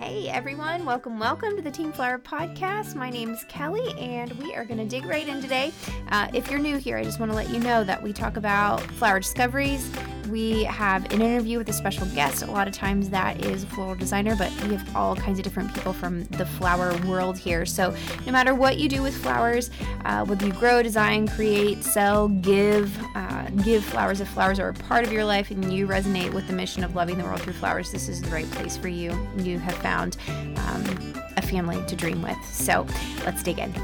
Hey everyone, welcome to the Team Flower Podcast. My name is Kelly and we are going to dig right in today. If you're new here, I just want to let you know that we talk about flower discoveries. We have an interview with a special guest. A lot of times that is a floral designer, but we have all kinds of different people from the flower world here. So no matter what you do with flowers, whether you grow, design, create, sell, give flowers, if flowers are a part of your life and you resonate with the mission of loving the world through flowers, this is the right place for you. You have found a family to dream with. So let's dig in.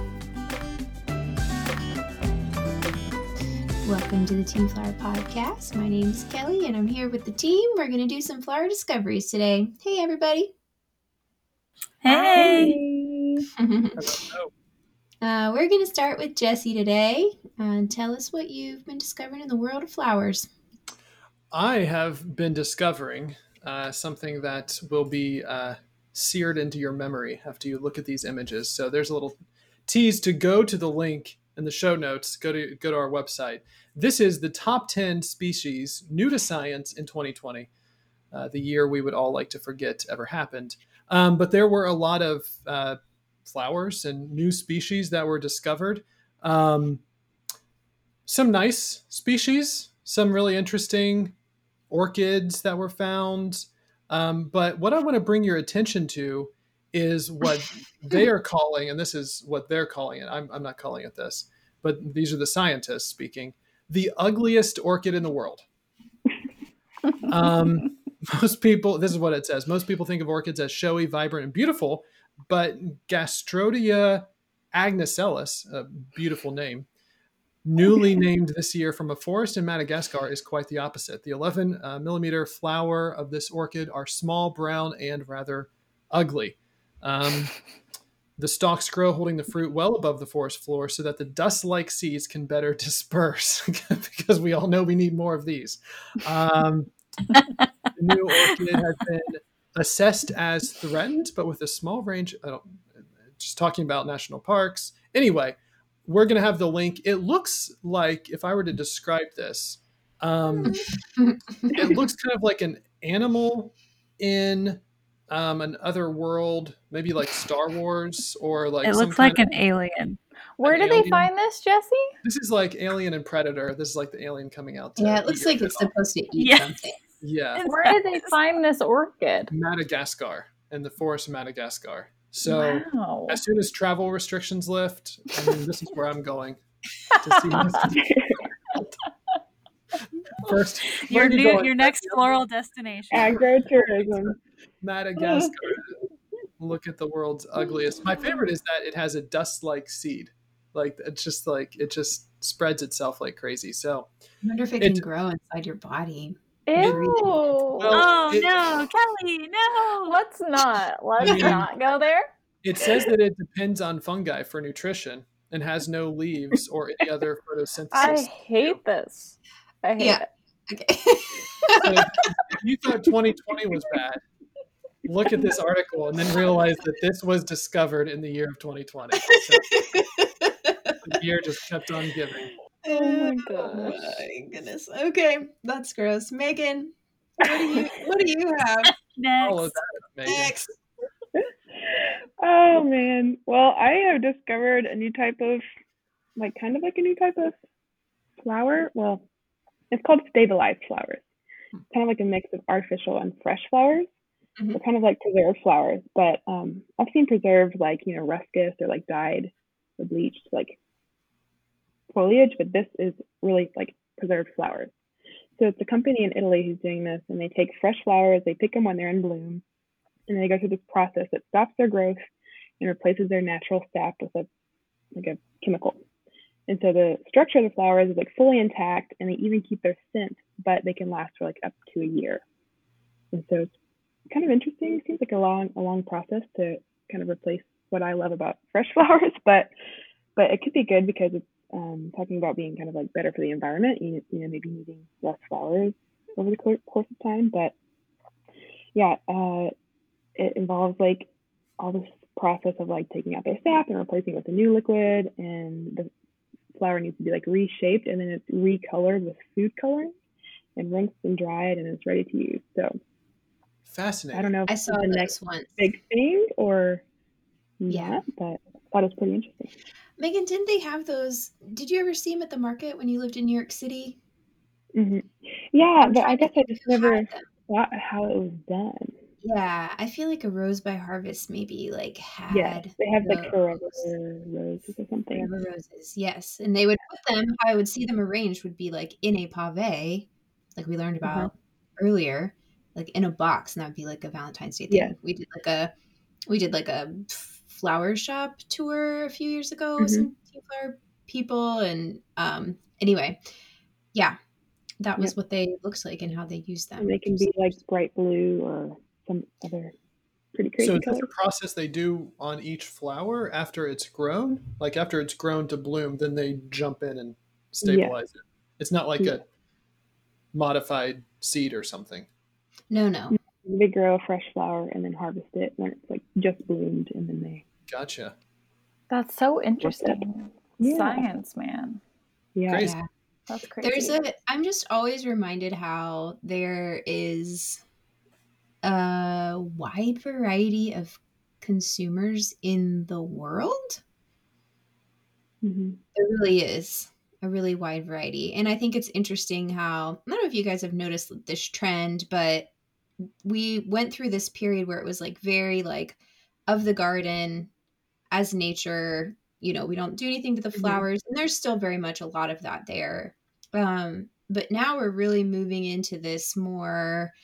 Welcome to the Team Flower Podcast. My name is Kelly and I'm here with the team. We're going to do some flower discoveries today. Hey, everybody. Hey. We're going to start with Jessie today. Tell us what you've been discovering in the world of flowers. I have been discovering something that will be seared into your memory after you look at these images. So there's a little tease to go to the link in the show notes. Go to our website. This is the top 10 species new to science in 2020, the year we would all like to forget ever happened. But there were a lot of flowers and new species that were discovered. Some nice species, some really interesting orchids that were found. But what I want to bring your attention to is what they are calling, and this is what they're calling it. I'm not calling it this, but these are the scientists speaking, the ugliest orchid in the world. Most people, this is what it says. Most people think of orchids as showy, vibrant, and beautiful, but Gastrodia agnacelis, a beautiful name, newly named this year from a forest in Madagascar, is quite the opposite. The 11 millimeter flower of this orchid are small, brown, and rather ugly. The stalks grow holding the fruit well above the forest floor so that the dust-like seeds can better disperse, because we all know we need more of these. The new orchid has been assessed as threatened, but with a small range. Just talking about national parks. Anyway, we're going to have the link. It looks like, if I were to describe this, it looks kind of like an animal in an other world, maybe like Star Wars, or like it looks like an alien. Where did they find this, Jessie? This is like Alien and Predator. This is like the alien coming out. Yeah, it looks like it's supposed to eat something. Yeah. Where did they find this orchid? Madagascar, in the forest of Madagascar. So As soon as travel restrictions lift, this is where I'm going to see this. First, your next floral destination. Agro-tourism. Madagascar. Look at the world's ugliest. My favorite is that it has a dust-like seed. Like it just spreads itself like crazy. So I wonder if it can grow inside your body. Ew. No, Kelly, no. Let's not go there. It says that it depends on fungi for nutrition and has no leaves or any other photosynthesis. I hate this. I hate it. Okay. So if you thought 2020 was bad, look at this article and then realize that this was discovered in the year of 2020. So the year just kept on giving. Oh my gosh. Oh my goodness. Okay, that's gross. Megan, what do you have? Next. Oh man. Well, I have discovered a new type of, kind of like a new type of flower. Well, it's called stabilized flowers. Kind of like a mix of artificial and fresh flowers. They're kind of like preserved flowers, but I've seen preserved ruscus or dyed or bleached foliage, but this is really preserved flowers. So it's a company in Italy who's doing this, and they take fresh flowers, they pick them when they're in bloom, and they go through this process that stops their growth and replaces their natural sap with a chemical. And so the structure of the flowers is fully intact, and they even keep their scent, but they can last for up to a year. And so it's kind of interesting. It seems like a long process to kind of replace what I love about fresh flowers, but it could be good because it's talking about being kind of better for the environment, maybe needing less flowers over the course of time. But yeah, it involves all this process of taking out their sap and replacing it with a new liquid, and the flower needs to be reshaped, and then it's recolored with food coloring and rinsed and dried, and it's ready to use. So Fascinating. I don't know if I it's saw the those next once. big thing or Yeah. not, but I thought it was pretty interesting. Megan, didn't they have those? Did you ever see them at the market when you lived in New York City? Hmm. Yeah, I'm but I trying to guess I think just who never had them. thought how it was done. Yeah, I feel like a Rose by Harvest maybe like Yes, had they have like Forever those Roses or something. Forever Roses. Yes, and they would put them. How I would see them arranged would be like in a pave, like we learned Uh-huh. about earlier, like in a box, and that would be like a Valentine's Day thing. Yes. We did like a flower shop tour a few years ago with Mhm. some tea flower people, and anyway, yeah, that was Yep. what they looked like and how they used them. And they which can was be like bright blue or some other pretty So crazy is this colors. a process they do on each flower after it's grown? Like after it's grown to bloom, then they jump in and stabilize it. It's not like Yeah. a modified seed or something. No. They grow a fresh flower and then harvest it when it's like just bloomed, and then they. Gotcha. That's so interesting. Yeah. Science, man. Yeah. Crazy. Yeah. That's crazy. I'm just always reminded how there is a wide variety of consumers in the world. Hmm. There really is a really wide variety. And I think it's interesting how, I don't know if you guys have noticed this trend, but we went through this period where it was like very like of the garden as nature, we don't do anything to the flowers. And there's still very much a lot of that there. But now we're really moving into this more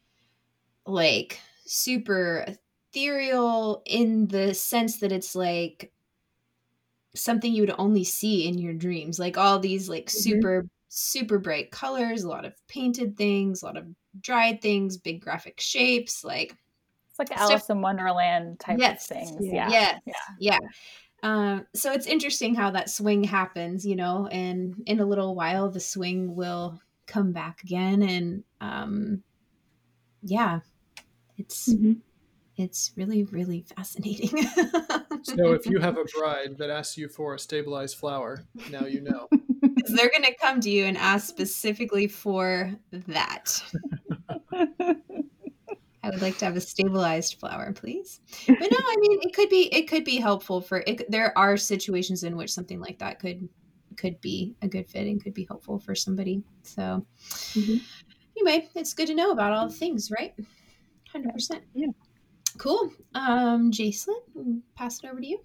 like super ethereal in the sense that it's like something you would only see in your dreams, like all these like super bright colors, a lot of painted things, a lot of dried things, big graphic shapes, like It's like Alice in Wonderland type of things. Yeah. Yeah. So it's interesting how that swing happens, and in a little while the swing will come back again, and it's really, really fascinating. So if you have a bride that asks you for a stabilized flower, now you know. They're going to come to you and ask specifically for that. I would like to have a stabilized flower, please. But no, I mean, it could be helpful for it. There are situations in which something like that could be a good fit and could be helpful for somebody. So anyway, it's good to know about all the things, right? 100%. Yeah. Cool. Jacelyn, pass it over to you.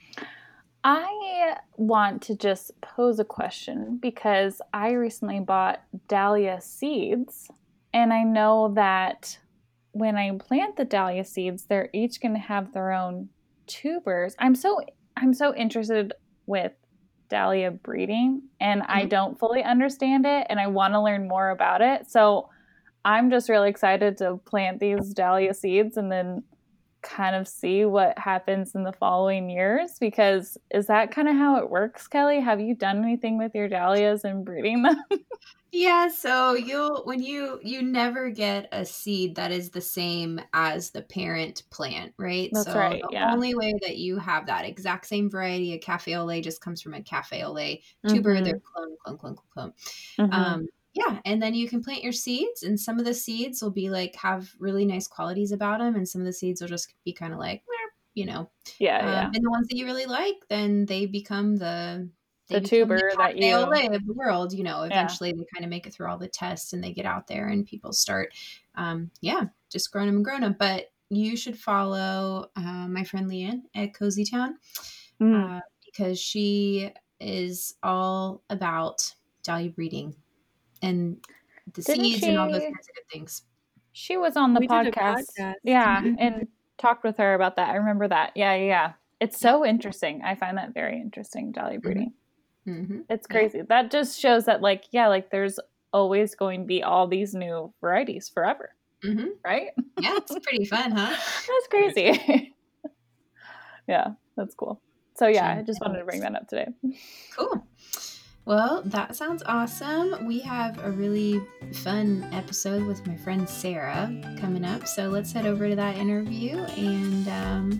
I want to just pose a question because I recently bought dahlia seeds, and I know that when I plant the dahlia seeds, they're each going to have their own tubers. I'm so interested with dahlia breeding, and I don't fully understand it, and I want to learn more about it. So I'm just really excited to plant these dahlia seeds and then kind of see what happens in the following years, because is that kind of how it works, Kelly? Have you done anything with your dahlias and breeding them? Yeah, so you never get a seed that is the same as the parent plant, right? That's so right, the yeah. only way that you have that exact same variety, a cafe au lait just comes from a cafe au lait tuber. They're clone. Yeah, and then you can plant your seeds, and some of the seeds will be like have really nice qualities about them, and some of the seeds will just be kind of like, Yeah. And the ones that you really like, then they become the tuber that you of the world. Eventually they kind of make it through all the tests, and they get out there, and people start, just growing them. But you should follow my friend Leanne at Cozy Town because she is all about dahlia breeding and the seeds and all those kinds of good things. She was on the podcast. Yeah, and talked with her about that. I remember that. Yeah. It's so interesting. I find that very interesting, dahlia breeding. It's crazy. Yeah. That just shows that there's always going to be all these new varieties forever. Right? Yeah, it's pretty fun, huh? That's crazy. Yeah, that's cool. So yeah, I just wanted to bring that up today. Cool. Well, that sounds awesome. We have a really fun episode with my friend Sarah coming up. So let's head over to that interview and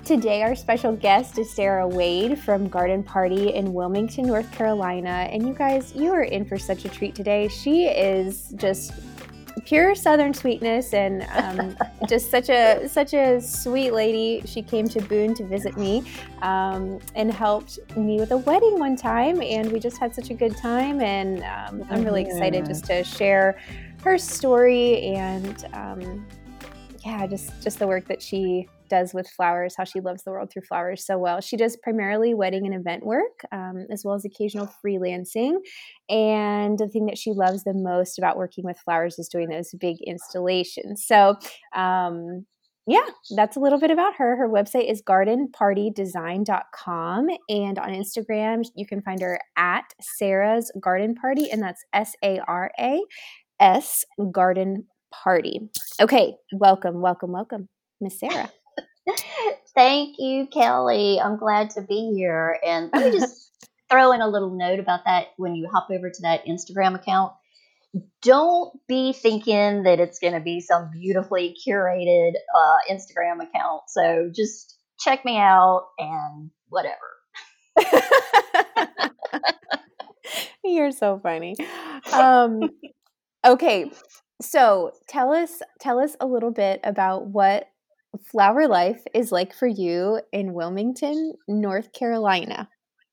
Today, our special guest is Sarah Wade from Garden Party in Wilmington, North Carolina. And you guys, you are in for such a treat today. She is just pure Southern sweetness and just such a sweet lady. She came to Boone to visit me and helped me with a wedding one time, and we just had such a good time. And I'm really excited just to share her story and just the work that she does with flowers, how she loves the world through flowers so well. She does primarily wedding and event work, as well as occasional freelancing. And the thing that she loves the most about working with flowers is doing those big installations. So, that's a little bit about her. Her website is gardenpartydesign.com. And on Instagram, you can find her at Sarah's Garden Party, and that's SARAS Garden Party. Okay, welcome, Miss Sarah. Thank you, Kelly. I'm glad to be here. And let me just throw in a little note about that when you hop over to that Instagram account. Don't be thinking that it's going to be some beautifully curated Instagram account. So just check me out and whatever. You're so funny. Okay, so tell us a little bit about what flower life is like for you in Wilmington, North Carolina.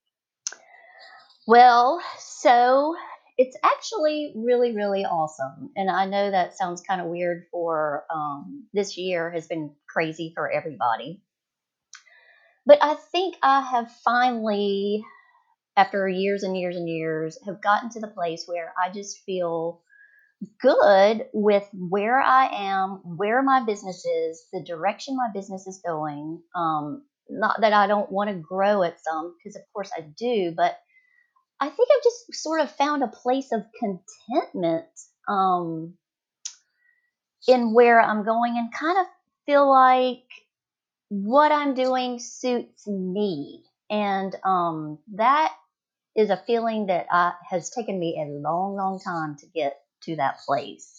Well, so it's actually really, really awesome. And I know that sounds kind of weird for this year has been crazy for everybody. But I think I have finally, after years and years and years, have gotten to the place where I just feel good with where I am, where my business is, the direction my business is going. Not that I don't want to grow at some, because of course I do, but I think I've just sort of found a place of contentment in where I'm going, and kind of feel like what I'm doing suits me. And that is a feeling that has taken me a long, long time to get to that place.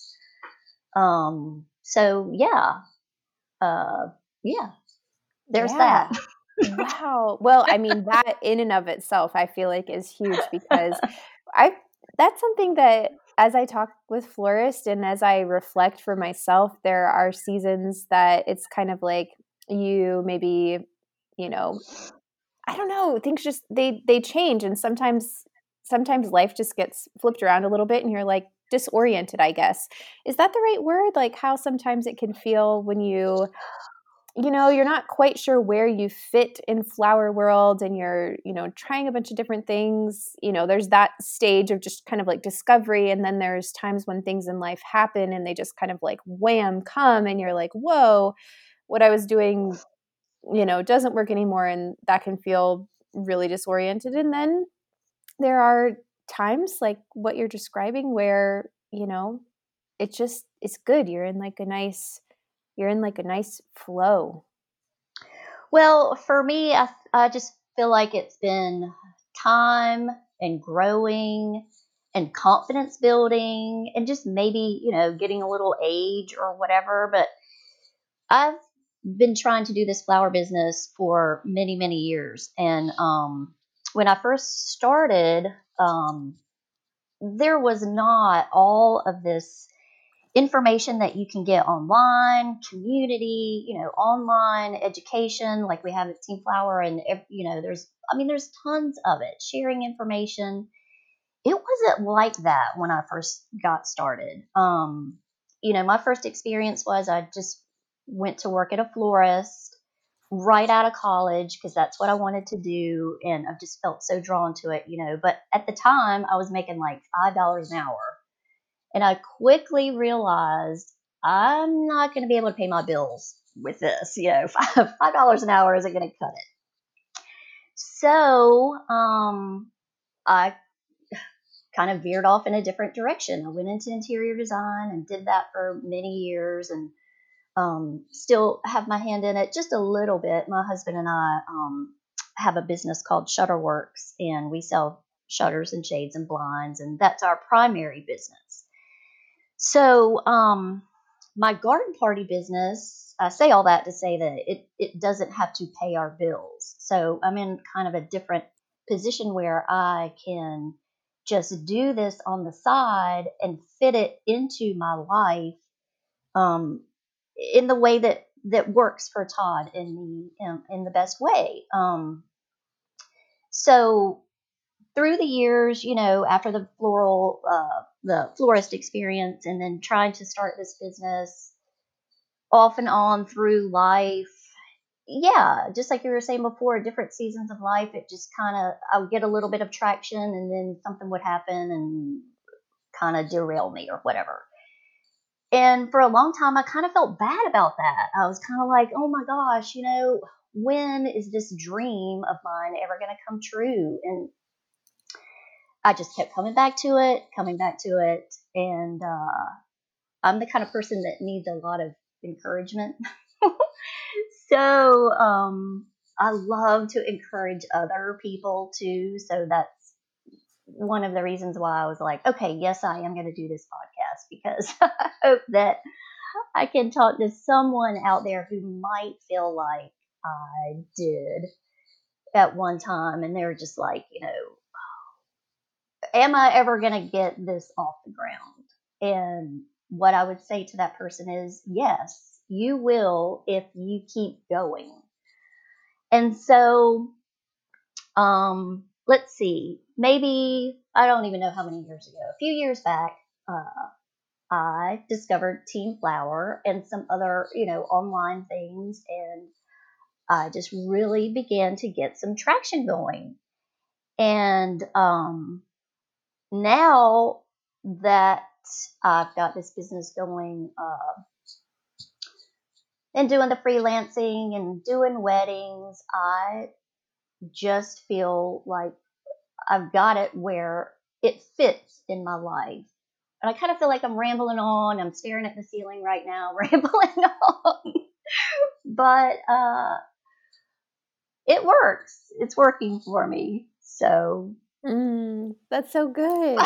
There's that. Wow. Well, I mean, that in and of itself, I feel like is huge, because that's something that as I talk with florists and as I reflect for myself, there are seasons that it's kind of like you maybe, I don't know, things just, they change. And sometimes life just gets flipped around a little bit and you're like disoriented, I guess. Is that the right word? Like how sometimes it can feel when you're not quite sure where you fit in flower world, and you're, trying a bunch of different things. There's that stage of just kind of like discovery. And then there's times when things in life happen and they just kind of like wham, come, and you're like, whoa, what I was doing, doesn't work anymore. And that can feel really disoriented. And then there are times like what you're describing where, it's good. You're in like a nice flow. Well, for me, I just feel like it's been time and growing and confidence building and just maybe, getting a little age or whatever. But I've been trying to do this flower business for many, many years. And when I first started, there was not all of this information that you can get online, community, online education like we have at Team Flower, and there's tons of it, sharing information. It wasn't like that when I first got started. My first experience was I just went to work at a florist right out of college because that's what I wanted to do, and I just felt so drawn to it, But at the time, I was making like $5 an hour. And I quickly realized I'm not going to be able to pay my bills with this. $5 an hour isn't going to cut it. So I kind of veered off in a different direction. I went into interior design and did that for many years, and still have my hand in it just a little bit. My husband and I have a business called Shutterworks, and we sell shutters and shades and blinds, and that's our primary business. So my garden party business, I say all that to say that it doesn't have to pay our bills. So I'm in kind of a different position where I can just do this on the side and fit it into my life, um, in the way that works for Todd in the best way. So through the years, after the florist experience, and then trying to start this business off and on through life, yeah, just like you were saying before, different seasons of life, it just I would get a little bit of traction, and then something would happen and kind of derail me or whatever. And for a long time, I kind of felt bad about that. I was kind of like, oh my gosh, when is this dream of mine ever going to come true? And I just kept coming back to it. And I'm the kind of person that needs a lot of encouragement. So I love to encourage other people too. So that's one of the reasons why I was like, okay, yes, I am going to do this podcast, because I hope that I can talk to someone out there who might feel like I did at one time. And they're just like, am I ever going to get this off the ground? And what I would say to that person is, yes, you will if you keep going. And so, let's see, maybe, I don't even know how many years ago, a few years back, I discovered Team Flower and some other, online things. And I just really began to get some traction going. And now that I've got this business going, and doing the freelancing and doing weddings, I just feel like I've got it where it fits in my life. And I kind of feel like I'm rambling on. I'm staring at the ceiling right now, rambling on. But it works. It's working for me. So that's so good.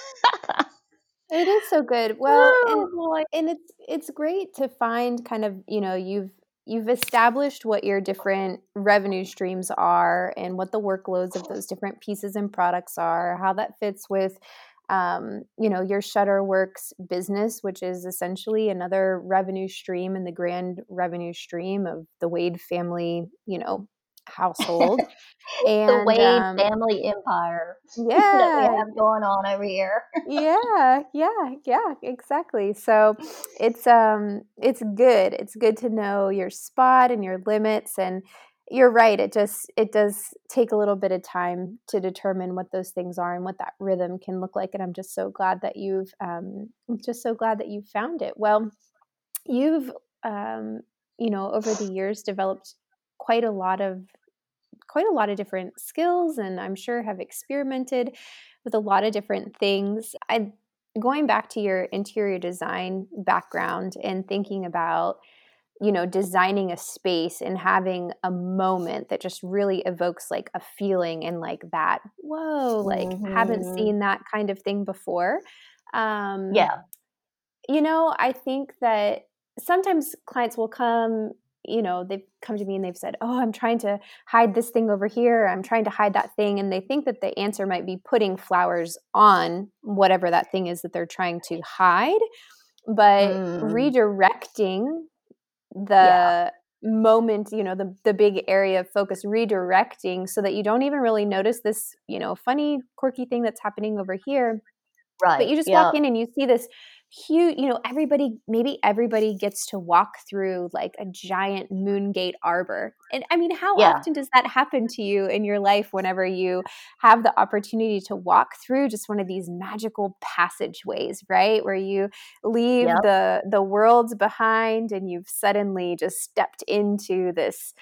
It is so good. Well, and it's great to find kind of, you've established what your different revenue streams are and what the workloads of those different pieces and products are, how that fits with your Shutterworks business, which is essentially another revenue stream in the grand revenue stream of the Wade family, household. And the Wade family empire that we have going on over here. yeah, exactly. So it's good. It's good to know your spot and your limits. And you're right. It does take a little bit of time to determine what those things are and what that rhythm can look like. And I'm just so glad that you've found it. Well, you've over the years developed quite a lot of different skills, and I'm sure have experimented with a lot of different things. Going back to your interior design background and thinking about, designing a space and having a moment that just really evokes like a feeling and like that, whoa, like haven't seen that kind of thing before. Yeah. I think that sometimes clients will come, they've come to me and they've said, oh, I'm trying to hide this thing over here. I'm trying to hide that thing. And they think that the answer might be putting flowers on whatever that thing is that they're trying to hide. But redirecting the moment, the big area of focus, redirecting so that you don't even really notice this, funny, quirky thing that's happening over here. Right. But you just walk in and you see this huge, everybody gets to walk through like a giant Moongate arbor. And I mean, how often does that happen to you in your life whenever you have the opportunity to walk through just one of these magical passageways, right? Where you leave the worlds behind and you've suddenly just stepped into this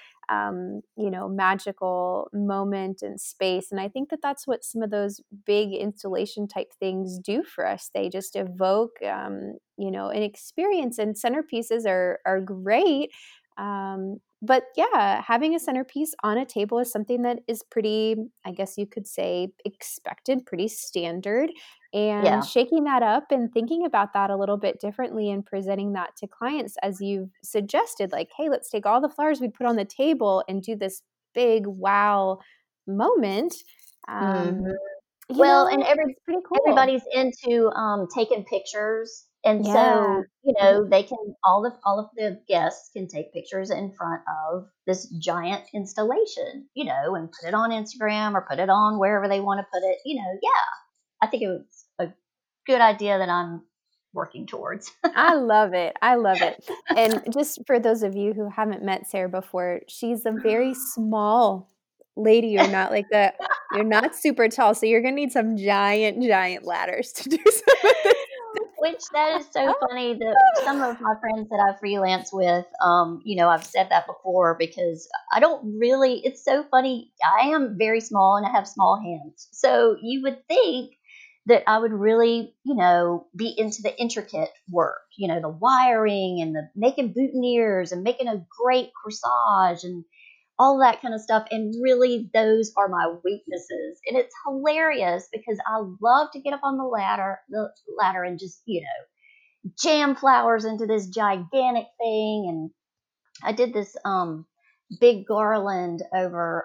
magical moment and space. And I think that that's what some of those big installation type things do for us. They just evoke, an experience, and centerpieces are great. But yeah, having a centerpiece on a table is something that is pretty, I guess you could say, expected, pretty standard. And Yeah. shaking that up and thinking about that a little bit differently and presenting that to clients as you've suggested, like, hey, let's take all the flowers we put on the table and do this big wow moment. Mhm. You Well, and know, it's pretty cool. everybody's into taking pictures, and Yeah. so they can all of the guests can take pictures in front of this giant installation, and put it on Instagram or put it on wherever they want to put it. Yeah, I think it was a good idea that I'm working towards. I love it. I love it. And just for those of you who haven't met Sarah before, she's a very small lady. You're not super tall, so you're gonna need some giant, giant ladders to do some of this. Which that is so funny that some of my friends that I freelance with, I've said that before because I don't really, it's so funny. I am very small and I have small hands. So you would think that I would really, be into the intricate work, the wiring and the making boutonnieres and making a great corsage and all that kind of stuff. And really, those are my weaknesses. And it's hilarious because I love to get up on the ladder and just, jam flowers into this gigantic thing. And I did this big garland over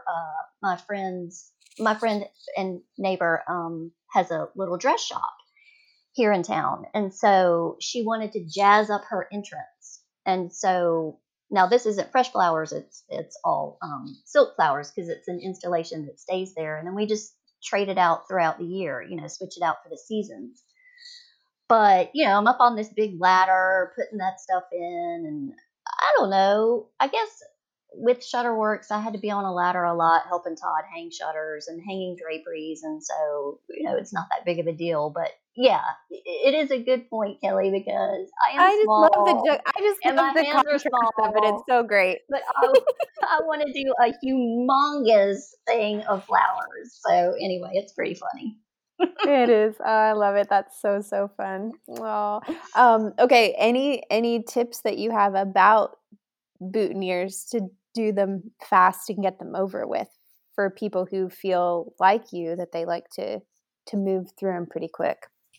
my friend and neighbor has a little dress shop here in town. And so she wanted to jazz up her entrance. And so now this isn't fresh flowers, it's all silk flowers because it's an installation that stays there. And then we just trade it out throughout the year, switch it out for the seasons. But, I'm up on this big ladder putting that stuff in. And I don't know. I guess with Shutterworks, I had to be on a ladder a lot, helping Todd hang shutters and hanging draperies. And so, it's not that big of a deal. But yeah, it is a good point, Kelly, because I am small I just and love my the hands are contrast of it. It's small. so great. But I want to do a humongous thing of flowers. So anyway, it's pretty funny. It is. Oh, I love it. That's so, so fun. Well, okay. Any tips that you have about boutonnieres to do them fast and get them over with for people who feel like you that they like to move through them pretty quick?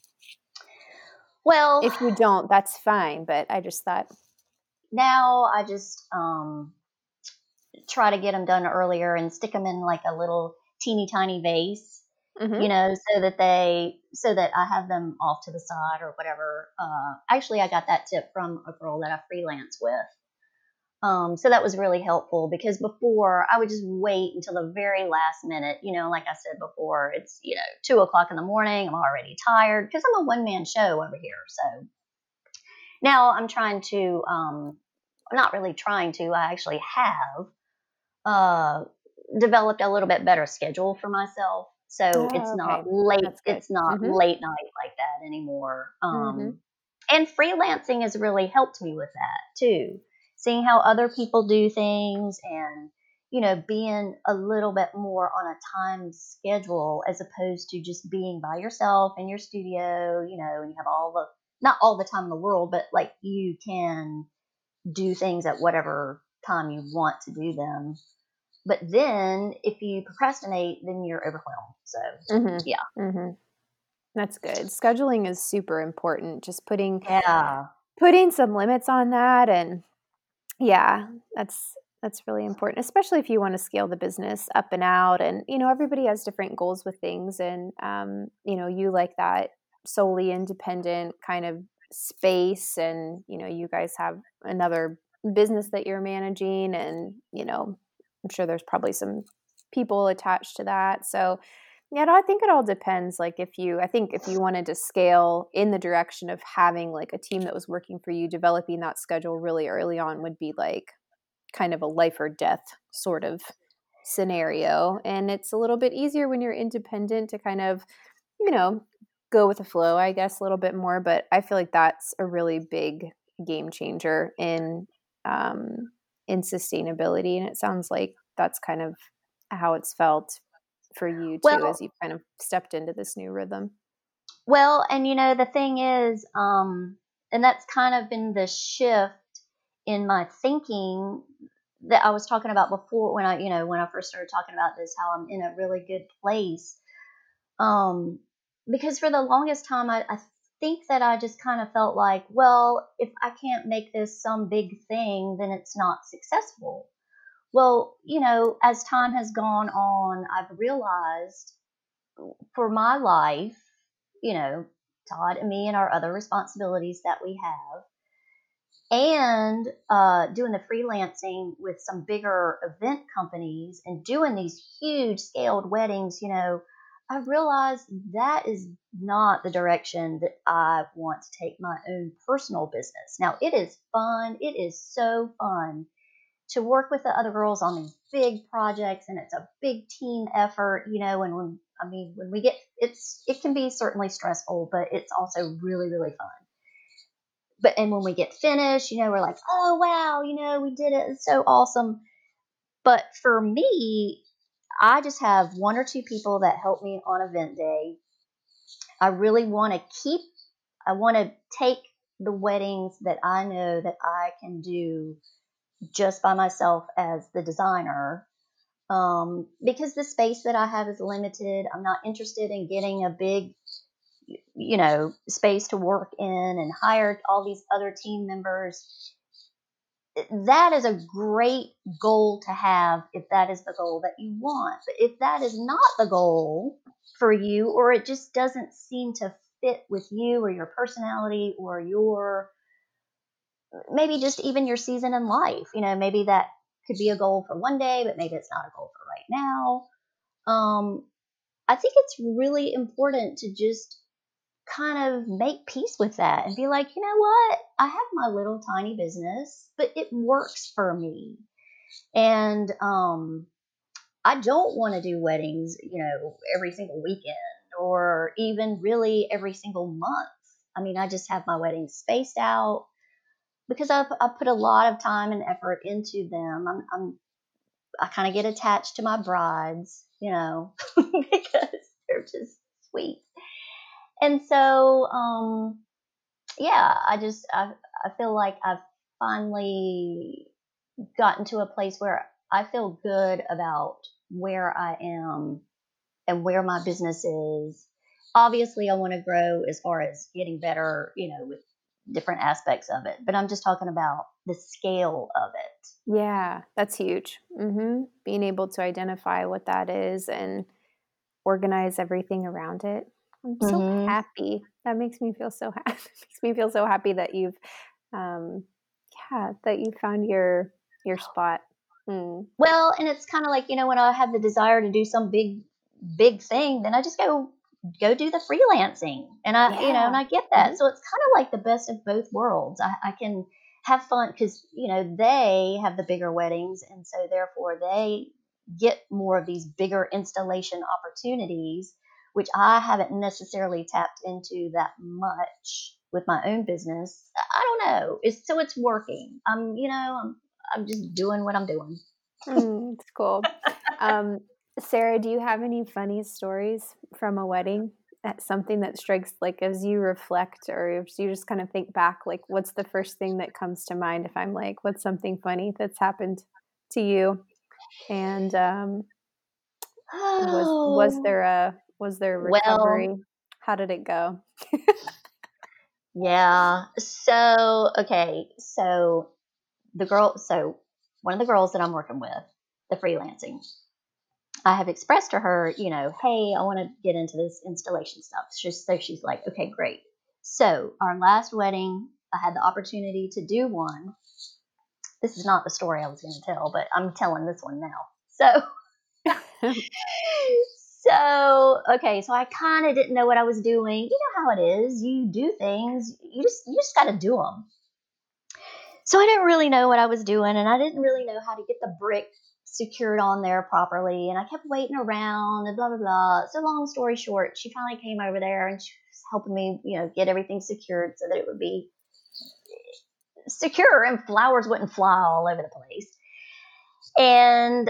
Well, if you don't, that's fine. But I just thought now I just try to get them done earlier and stick them in like a little teeny tiny vase, so that I have them off to the side or whatever. Actually, I got that tip from a girl that I freelance with. So that was really helpful because before I would just wait until the very last minute, like I said before, it's, 2:00 in the morning. I'm already tired because I'm a one-man show over here. So now I'm trying to, not really trying to, I actually have developed a little bit better schedule for myself. So it's not okay. late. That's good. It's not late night like that anymore. Mhm. And freelancing has really helped me with that too. Seeing how other people do things and, being a little bit more on a time schedule as opposed to just being by yourself in your studio, and you have not all the time in the world, but like you can do things at whatever time you want to do them. But then if you procrastinate, then you're overwhelmed. So, yeah. That's good. Scheduling is super important. Just putting Yeah. some limits on that, and yeah, that's really important, especially if you want to scale the business up and out. And everybody has different goals with things, and you like that solely independent kind of space, and you guys have another business that you're managing, and I'm sure there's probably some people attached to that. So yeah, no, I think it all depends. Like I think if you wanted to scale in the direction of having like a team that was working for you, developing that schedule really early on would be like kind of a life or death sort of scenario. And it's a little bit easier when you're independent to kind of, go with the flow, I guess, a little bit more. But I feel like that's a really big game changer in sustainability. And it sounds like that's kind of how it's felt for you too, as Well, you've kind of stepped into this new rhythm. Well, and the thing is, and that's kind of been the shift in my thinking that I was talking about before when I first started talking about this, how I'm in a really good place. Because for the longest time, I think that I just kind of felt like, well, if I can't make this some big thing, then it's not successful. Well, as time has gone on, I've realized for my life, Todd and me and our other responsibilities that we have, and doing the freelancing with some bigger event companies and doing these huge scaled weddings, I realized that is not the direction that I want to take my own personal business. Now, it is fun. It is so fun to work with the other girls on these big projects, and it's a big team effort, and when we get, it can be certainly stressful, but it's also really, really fun. And when we get finished, we're like, oh wow, we did it. It's so awesome. But for me, I just have one or two people that help me on event day. I really want to take the weddings that I know that I can do just by myself as the designer. Because the space that I have is limited. I'm not interested in getting a big, space to work in and hire all these other team members. That is a great goal to have if that is the goal that you want. But if that is not the goal for you, or it just doesn't seem to fit with you or your personality or your, maybe just even your season in life, maybe that could be a goal for one day, but maybe it's not a goal for right now. I think it's really important to just kind of make peace with that and be like, you know what? I have my little tiny business, but it works for me. And I don't want to do weddings, every single weekend or even really every single month. I mean, I just have my weddings spaced out because I put a lot of time and effort into them. I kind of get attached to my brides, because they're just sweet. And so, yeah, I feel like I've finally gotten to a place where I feel good about where I am and where my business is. Obviously, I want to grow as far as getting better, with different aspects of it, but I'm just talking about the scale of it. Yeah, that's huge. Being able to identify what that is and organize everything around it. I'm so happy. That makes me feel so happy. Makes me feel so happy that you've, that you found your spot. Well, and it's kind of like, when I have the desire to do some big thing, then I just go do the freelancing, and I get that. So it's kind of like the best of both worlds. I can have fun because they have the bigger weddings, and so therefore they get more of these bigger installation opportunities, which I haven't necessarily tapped into that much with my own business. I don't know. It's working. I'm just doing what I'm doing. It's cool. Sarah, do you have any funny stories from a wedding? Something that strikes, like, as you reflect or as you just kind of think back, like, what's the first thing that comes to mind if I'm like, what's something funny that's happened to you? And was there a recovery? Well, How did it go? yeah. So, okay. So one of the girls that I'm working with, the freelancing, I have expressed to her, hey, I want to get into this installation stuff. So she's like, okay, great. So our last wedding, I had the opportunity to do one. This is not the story I was going to tell, but I'm telling this one now. So I kind of didn't know what I was doing. You know how it is. You do things, you just got to do them. So I didn't really know what I was doing, and I didn't really know how to get the brick secured on there properly, and I kept waiting around and blah, blah, blah. So long story short, she finally came over there and she was helping me, get everything secured so that it would be secure and flowers wouldn't fly all over the place. And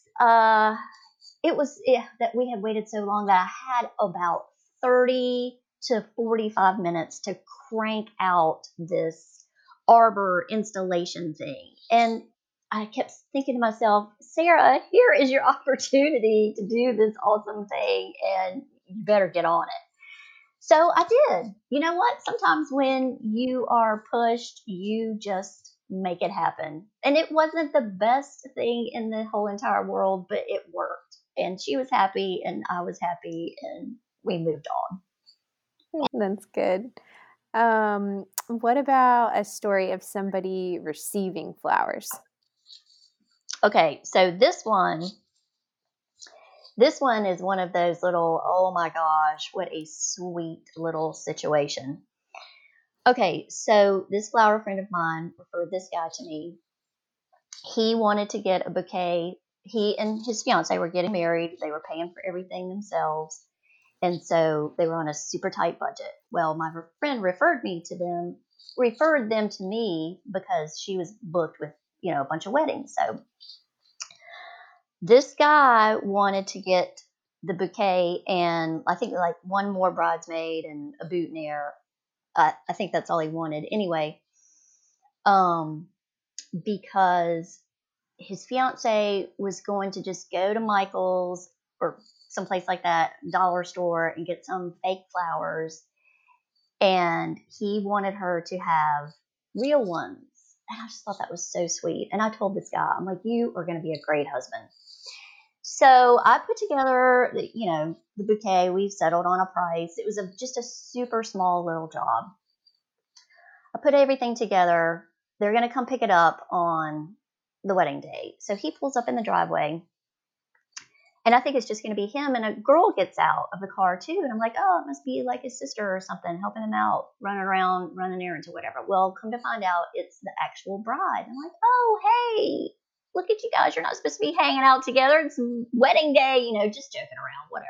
it was that we had waited so long that I had about 30 to 45 minutes to crank out this arbor installation thing. And I kept thinking to myself, Sarah, here is your opportunity to do this awesome thing, and you better get on it. So I did. You know what? Sometimes when you are pushed, you just make it happen. And it wasn't the best thing in the whole entire world, but it worked. And she was happy, and I was happy, and we moved on. That's good. What about a story of somebody receiving flowers? Okay, so this one is one of those little, oh my gosh, what a sweet little situation. Okay, so this flower friend of mine referred this guy to me. He wanted to get a bouquet. He and his fiance were getting married. They were paying for everything themselves. And so they were on a super tight budget. Well, my friend referred them to me because she was booked with, a bunch of weddings. So this guy wanted to get the bouquet and I think like one more bridesmaid and a boutonniere. I think that's all he wanted anyway. Because his fiance was going to just go to Michael's or someplace like that, dollar store, and get some fake flowers. And he wanted her to have real ones. And I just thought that was so sweet. And I told this guy, I'm like, you are going to be a great husband. So I put together, the bouquet. We settled on a price. It was just a super small little job. I put everything together. They're going to come pick it up on the wedding day. So he pulls up in the driveway. And I think it's just going to be him, and a girl gets out of the car too. And I'm like, oh, it must be like his sister or something, helping him out, running around, running errands or whatever. Well, come to find out, it's the actual bride. I'm like, oh, hey, look at you guys. You're not supposed to be hanging out together. It's wedding day, just joking around, whatever.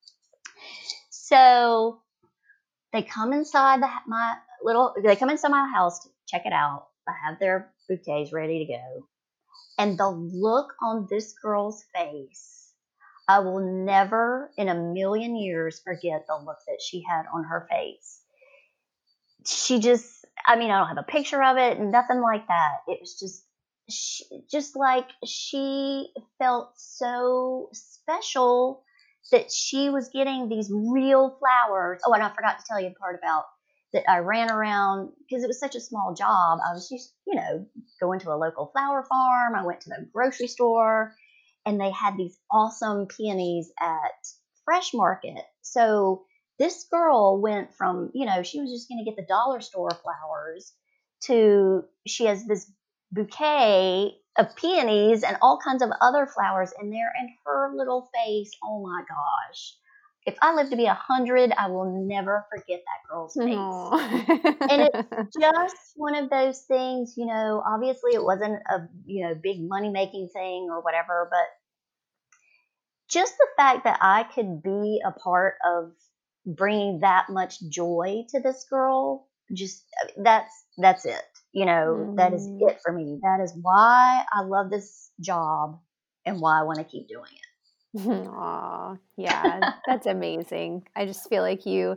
So they come inside my house to check it out. I have their bouquets ready to go. And the look on this girl's face, I will never in a million years forget the look that she had on her face. She I don't have a picture of it, nothing like that. It was just like she felt so special that she was getting these real flowers. Oh, and I forgot to tell you the part about that I ran around because it was such a small job. I was just, going to a local flower farm. I went to the grocery store. And they had these awesome peonies at Fresh Market. So this girl went from, she was just going to get the dollar store flowers to she has this bouquet of peonies and all kinds of other flowers in there. And her little face, oh my gosh. If I live to be 100, I will never forget that girl's face. And it's just one of those things, obviously it wasn't a, big money-making thing or whatever, but just the fact that I could be a part of bringing that much joy to this girl, that's it. That is it for me. That is why I love this job and why I want to keep doing it. Aw, yeah, that's amazing. I just feel like you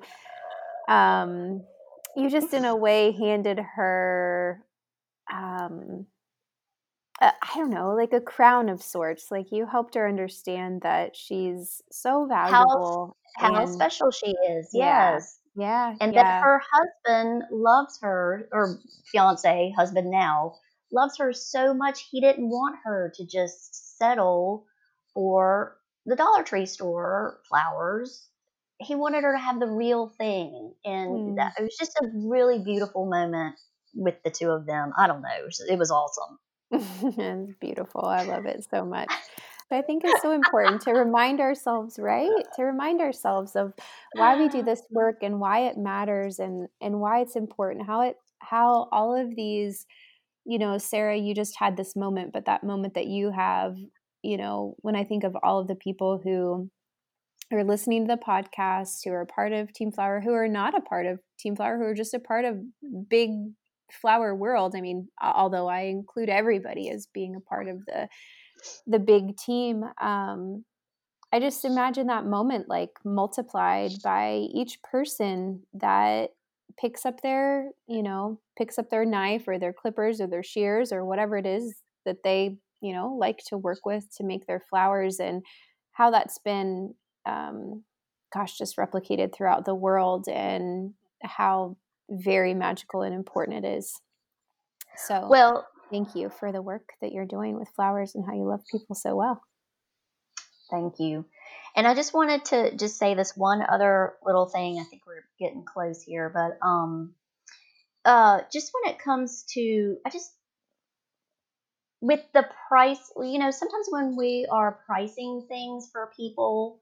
just in a way handed her, I don't know, like a crown of sorts. Like you helped her understand that she's so valuable. How special she is. Yes. Yeah. And that her husband loves her, or fiance, husband now, loves her so much he didn't want her to just settle for the Dollar Tree store flowers. He wanted her to have the real thing. And it was just a really beautiful moment with the two of them. I don't know. It was awesome. It's beautiful. I love it so much. But I think it's so important to remind ourselves, right? To remind ourselves of why we do this work and why it matters and why it's important, how all of these, Sarah, you just had this moment, but that moment that you have, when I think of all of the people who are listening to the podcast, who are part of Team Flower, who are not a part of Team Flower, who are just a part of big flower world. I mean, although I include everybody as being a part of the big team, I just imagine that moment like multiplied by each person that picks up their knife or their clippers or their shears or whatever it is that they, like to work with to make their flowers, and how that's been, just replicated throughout the world, and how very magical and important it is. So Well, thank you for the work that you're doing with flowers and how you love people so well. thank you. And I just wanted to just say this one other little thing. I think we're getting close here, but just when it comes to, with the price, sometimes when we are pricing things for people,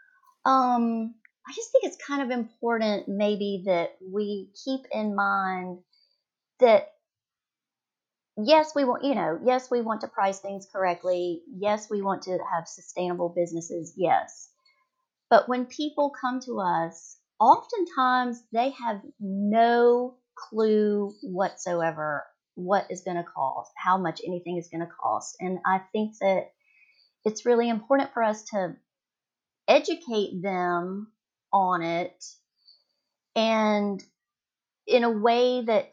I just think it's kind of important maybe that we keep in mind that yes, we want to price things correctly. Yes, we want to have sustainable businesses. Yes. But when people come to us, oftentimes they have no clue whatsoever what is going to cost, how much anything is going to cost. And I think that it's really important for us to educate them on it, and in a way that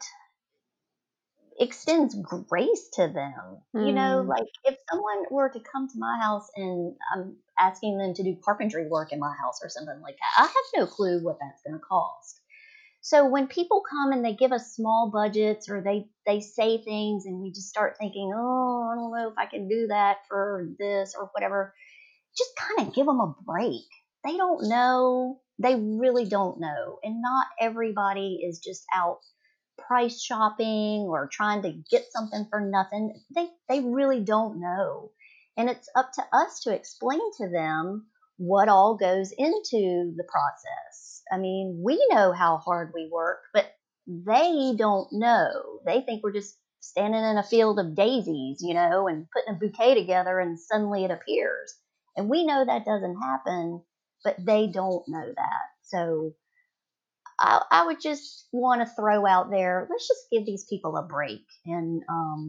extends grace to them. Like if someone were to come to my house and I'm asking them to do carpentry work in my house or something like that, I have no clue what that's going to cost. So when people come and they give us small budgets, or they say things and we just start thinking, oh, I don't know if I can do that for this or whatever, just kind of give them a break. They don't know. They really don't know. And not everybody is just out price shopping or trying to get something for nothing. They really don't know. And it's up to us to explain to them what all goes into the process. I mean, we know how hard we work, but they don't know. They think we're just standing in a field of daisies, and putting a bouquet together and suddenly it appears. And we know that doesn't happen, but they don't know that. So I would just want to throw out there, let's just give these people a break, and,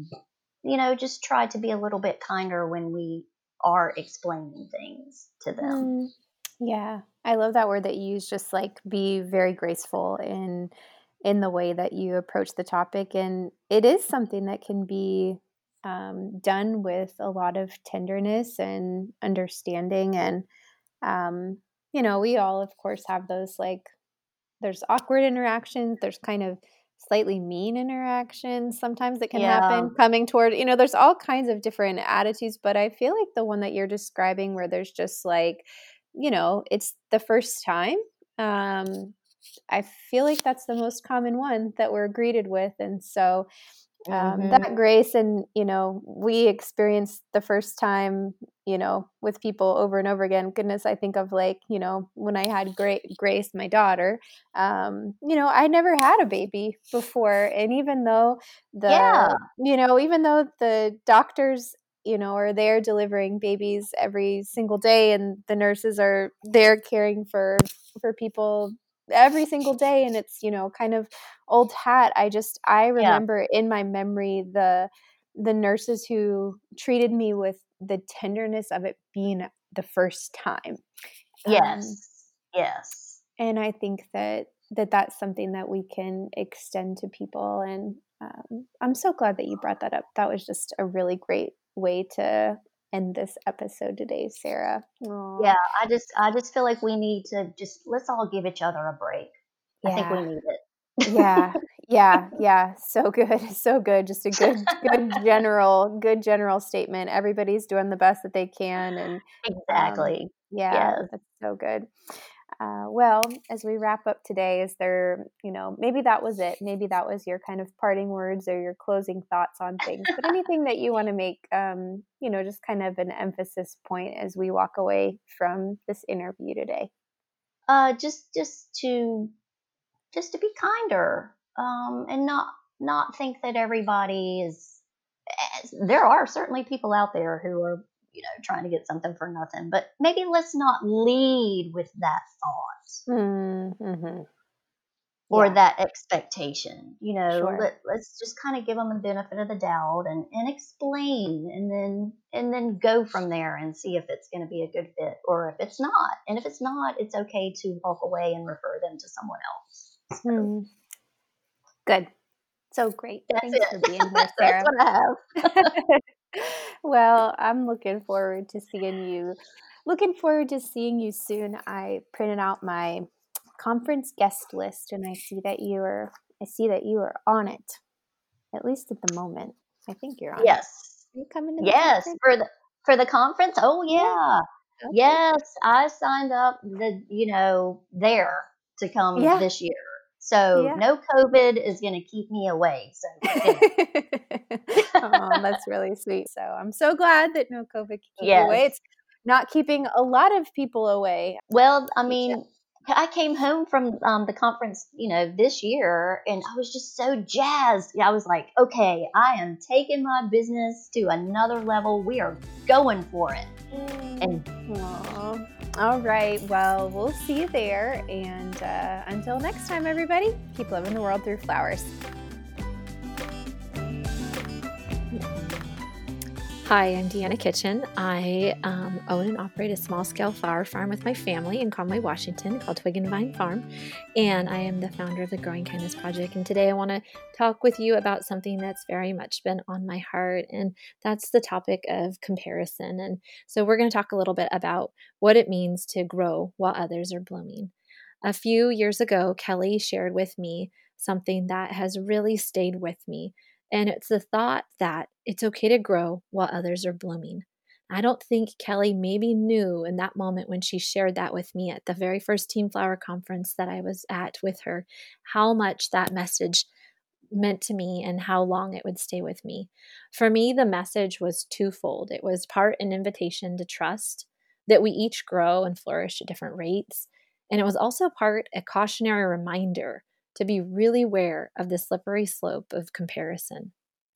just try to be a little bit kinder when we are explaining things to them. Yeah. I love that word that you use, just like be very graceful in the way that you approach the topic. And it is something that can be done with a lot of tenderness and understanding. And, we all, of course, have those, like, there's awkward interactions. There's kind of slightly mean interactions sometimes that can happen coming toward, there's all kinds of different attitudes. But I feel like the one that you're describing, where there's just like, it's the first time. I feel like that's the most common one that we're greeted with. And so that grace, and, we experience the first time, with people over and over again. Goodness, I think of, like, when I had Grace, my daughter, I never had a baby before. And even though even though the doctors, are there delivering babies every single day, and the nurses are there caring for people every single day, and it's, kind of old hat. I remember in my memory the nurses who treated me with the tenderness of it being the first time. Yes. And I think that's something that we can extend to people. And I'm so glad that you brought that up. That was just a really great way to end this episode today, Sarah. Aww. Yeah, I just feel like we need to let's all give each other a break. I think we need it. Yeah. So good. Just a good general statement. Everybody's doing the best that they can, and exactly. That's so good. Well, as we wrap up today, is there, maybe that was it. Maybe that was your kind of parting words or your closing thoughts on things, but anything that you want to make, just kind of an emphasis point as we walk away from this interview today. Just to be kinder, and not think that everybody is. There are certainly people out there who are, trying to get something for nothing, but maybe let's not lead with that thought. Mm-hmm. Or that expectation. Sure. Let's just kind of give them the benefit of the doubt and explain, and then go from there and see if it's going to be a good fit, or if it's not. And if it's not, it's okay to walk away and refer them to someone else. So. Good. So great. That's Thanks it. for being here, Sarah. That's what I have. Well, I'm looking forward to seeing you. Looking forward to seeing you soon. I printed out my conference guest list, and I see that you are on it. At least at the moment, I think you're on it. Yes. Are you coming to the Yes, conference? for the conference. Oh Yeah. yeah. Okay. Yes, I signed up there to come Yeah. this year. So Yeah. no COVID is going to keep me away. So Oh, that's really sweet. So I'm so glad that no COVID can keep you away. yes. It's not keeping a lot of people away. Well, I Which, mean, I came home from the conference, this year, and I was just so jazzed. I was like, okay, I am taking my business to another level. We are going for it. And Aw. All right. Well, we'll see you there. And until next time, everybody, keep living the world through flowers. Hi, I'm Deanna Kitchen. I own and operate a small-scale flower farm with my family in Conway, Washington, called Twig and Vine Farm, and I am the founder of the Growing Kindness Project. And today I want to talk with you about something that's very much been on my heart, and that's the topic of comparison. And so we're going to talk a little bit about what it means to grow while others are blooming. A few years ago, Kelly shared with me something that has really stayed with me. And it's the thought that it's okay to grow while others are blooming. I don't think Kelly maybe knew in that moment when she shared that with me at the very first Team Flower conference that I was at with her, how much that message meant to me and how long it would stay with me. For me, the message was twofold. It was part an invitation to trust that we each grow and flourish at different rates. And it was also part a cautionary reminder to be really aware of the slippery slope of comparison.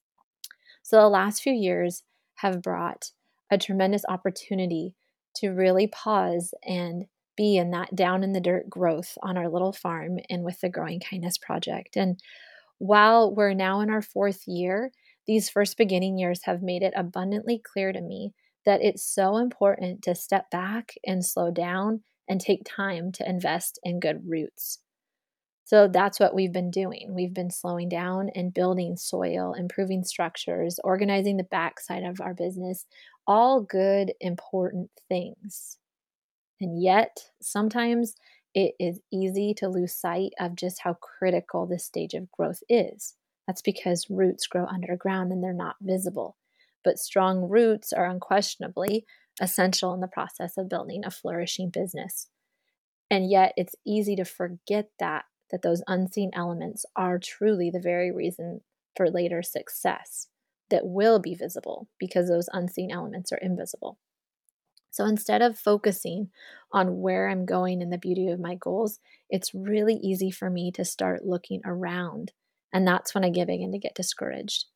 So the last few years have brought a tremendous opportunity to really pause and be in that down in the dirt growth on our little farm and with the Growing Kindness Project. And while we're now in our fourth year, these first beginning years have made it abundantly clear to me that it's so important to step back and slow down and take time to invest in good roots. So that's what we've been doing. We've been slowing down and building soil, improving structures, organizing the backside of our business, all good, important things. And yet, sometimes it is easy to lose sight of just how critical this stage of growth is. That's because roots grow underground and they're not visible. But strong roots are unquestionably essential in the process of building a flourishing business. And yet, it's easy to forget that those unseen elements are truly the very reason for later success that will be visible because those unseen elements are invisible. So instead of focusing on where I'm going and the beauty of my goals, it's really easy for me to start looking around. And that's when I begin to get discouraged.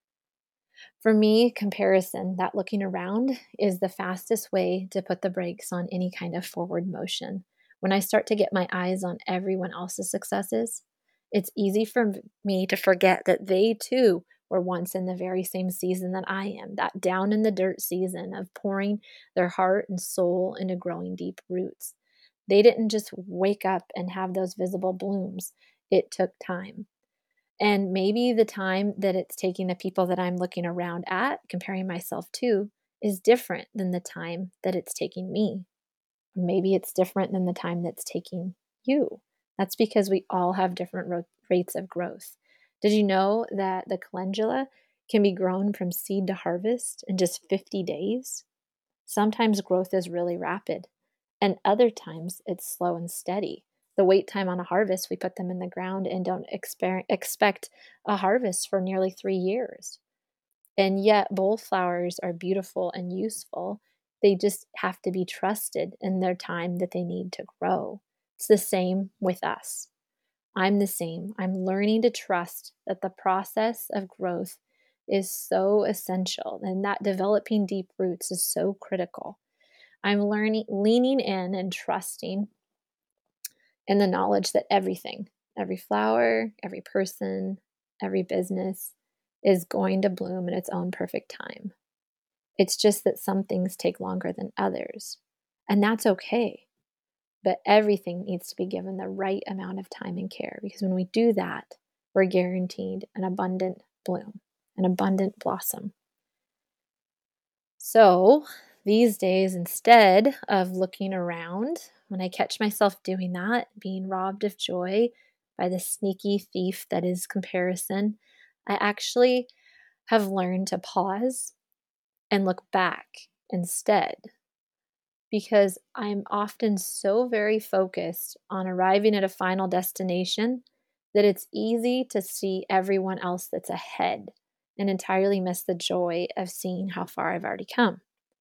For me, comparison, that looking around, is the fastest way to put the brakes on any kind of forward motion. When I start to get my eyes on everyone else's successes, it's easy for me to forget that they too were once in the very same season that I am, that down in the dirt season of pouring their heart and soul into growing deep roots. They didn't just wake up and have those visible blooms. It took time. And maybe the time that it's taking the people that I'm looking around at, comparing myself to, is different than the time that it's taking me. Maybe it's different than the time that's taking you. That's because we all have different rates of growth. Did you know that the calendula can be grown from seed to harvest in just 50 days? Sometimes growth is really rapid, and other times it's slow and steady. The wait time on a harvest, we put them in the ground and don't expect a harvest for nearly 3 years. And yet both flowers are beautiful and useful. They just have to be trusted in their time that they need to grow. It's the same with us. I'm the same. I'm learning to trust that the process of growth is so essential and that developing deep roots is so critical. I'm leaning in and trusting in the knowledge that every flower, every person, every business is going to bloom in its own perfect time. It's just that some things take longer than others, and that's okay. But everything needs to be given the right amount of time and care, because when we do that, we're guaranteed an abundant bloom, an abundant blossom. So these days, instead of looking around, when I catch myself doing that, being robbed of joy by the sneaky thief that is comparison, I actually have learned to pause and look back instead, because I'm often so very focused on arriving at a final destination that it's easy to see everyone else that's ahead and entirely miss the joy of seeing how far I've already come.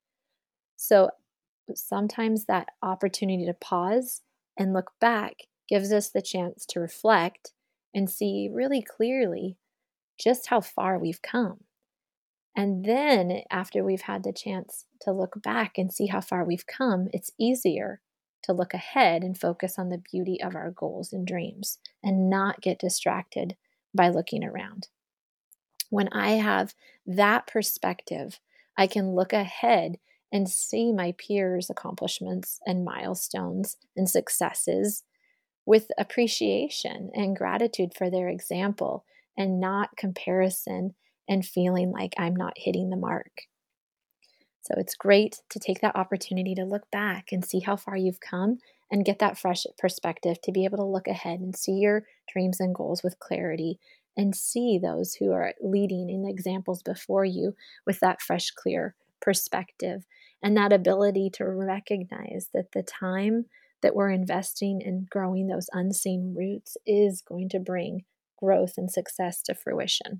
So sometimes that opportunity to pause and look back gives us the chance to reflect and see really clearly just how far we've come. And then after we've had the chance to look back and see how far we've come, it's easier to look ahead and focus on the beauty of our goals and dreams and not get distracted by looking around. When I have that perspective, I can look ahead and see my peers' accomplishments and milestones and successes with appreciation and gratitude for their example, and not comparison and feeling like I'm not hitting the mark. So it's great to take that opportunity to look back and see how far you've come and get that fresh perspective to be able to look ahead and see your dreams and goals with clarity and see those who are leading in the examples before you with that fresh, clear perspective and that ability to recognize that the time that we're investing in growing those unseen roots is going to bring growth and success to fruition.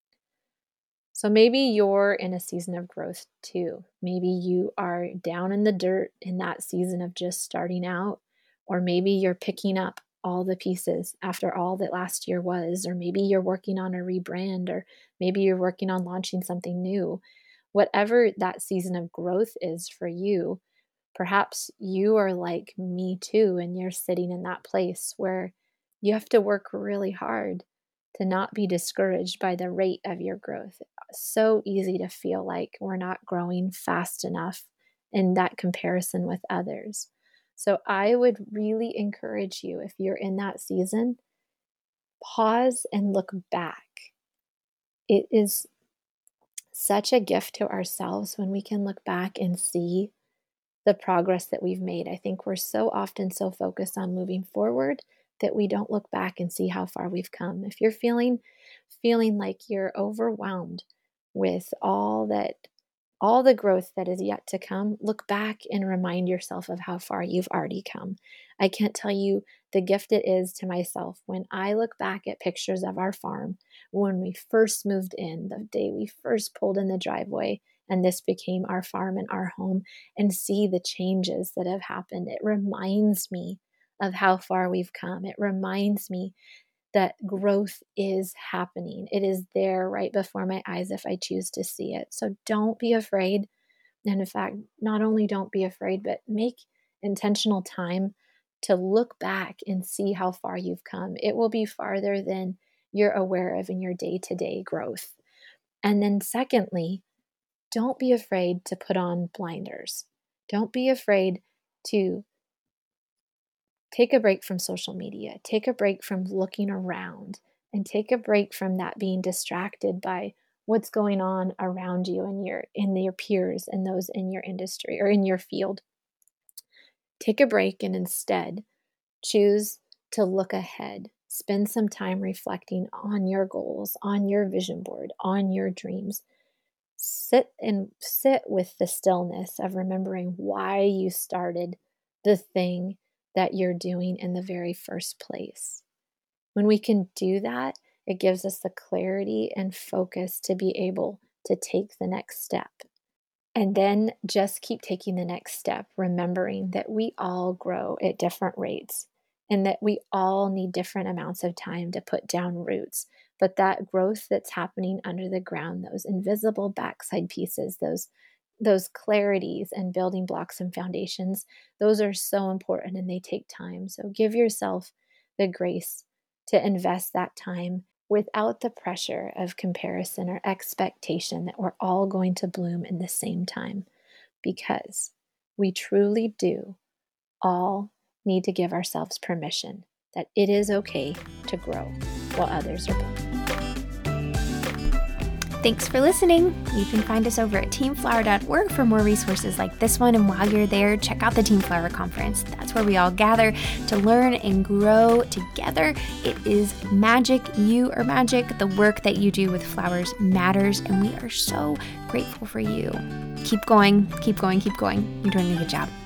So maybe you're in a season of growth too. Maybe you are down in the dirt in that season of just starting out, or maybe you're picking up all the pieces after all that last year was, or maybe you're working on a rebrand, or maybe you're working on launching something new. Whatever that season of growth is for you, perhaps you are like me too, and you're sitting in that place where you have to work really hard to not be discouraged by the rate of your growth. It's so easy to feel like we're not growing fast enough in that comparison with others. So I would really encourage you, if you're in that season, pause and look back. It is such a gift to ourselves when we can look back and see the progress that we've made. I think we're so often so focused on moving forward that we don't look back and see how far we've come. If you're feeling like you're overwhelmed with all the growth that is yet to come, look back and remind yourself of how far you've already come. I can't tell you the gift it is to myself when I look back at pictures of our farm, when we first moved in, the day we first pulled in the driveway, and this became our farm and our home, and see the changes that have happened. It reminds me of how far we've come. It reminds me that growth is happening. It is there right before my eyes if I choose to see it. So don't be afraid. And in fact, not only don't be afraid, but make intentional time to look back and see how far you've come. It will be farther than you're aware of in your day-to-day growth. And then secondly, don't be afraid to put on blinders. Don't be afraid to take a break from social media, take a break from looking around, and take a break from that being distracted by what's going on around you and your peers and those in your industry or in your field. Take a break and instead choose to look ahead. Spend some time reflecting on your goals, on your vision board, on your dreams. Sit with the stillness of remembering why you started the thing that you're doing in the very first place. When we can do that, it gives us the clarity and focus to be able to take the next step. And then just keep taking the next step, remembering that we all grow at different rates and that we all need different amounts of time to put down roots. But that growth that's happening under the ground, those invisible backside pieces, those clarities and building blocks and foundations, those are so important and they take time. So give yourself the grace to invest that time without the pressure of comparison or expectation that we're all going to bloom in the same time, because we truly do all need to give ourselves permission that it is okay to grow while others are blooming. Thanks for listening. You can find us over at teamflower.org for more resources like this one. And while you're there, check out the Team Flower Conference. That's where we all gather to learn and grow together. It is magic. You are magic. The work that you do with flowers matters, and we are so grateful for you. Keep going, keep going, keep going. You're doing a good job.